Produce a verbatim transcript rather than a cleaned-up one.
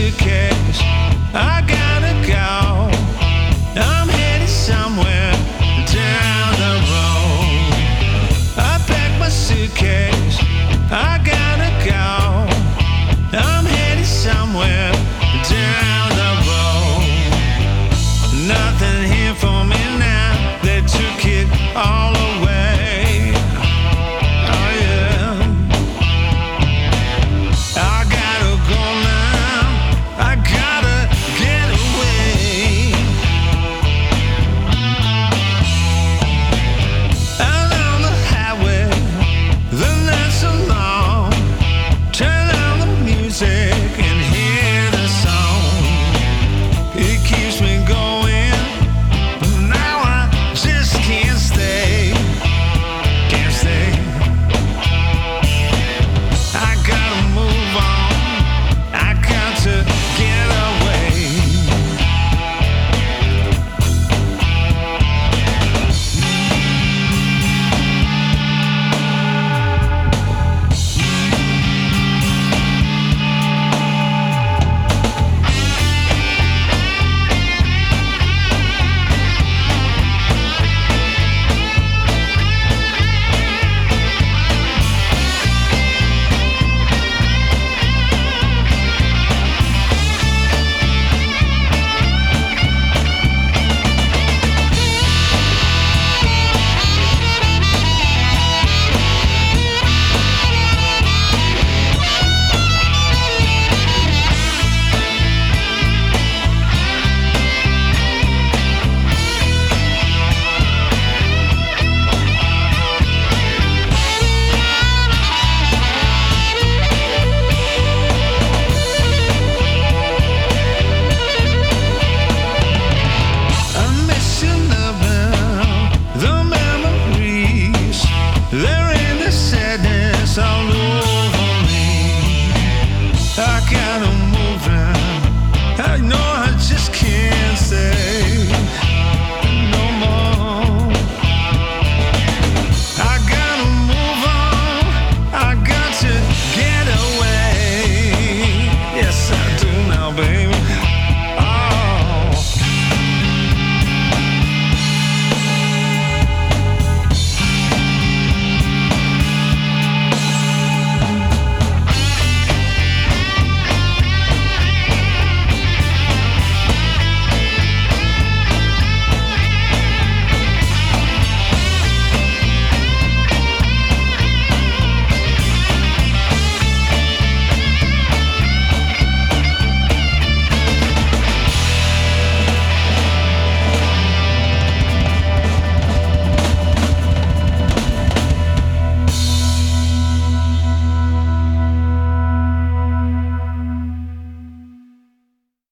suitcase. I gotta go. I'm headed somewhere down the road. I packed my suitcase. I gotta go. I'm headed somewhere down the road. Nothing here for me now. They took it all away. Oh yeah. I gotta go now. I gotta get away. Out on the highway, the nights are long. Turn on the music and hear the song. It keeps me going. Now I just can't stay. Can't stay. I gotta move on. I got to get away. I miss your loving, the memories. They're in the sadness all over me. I can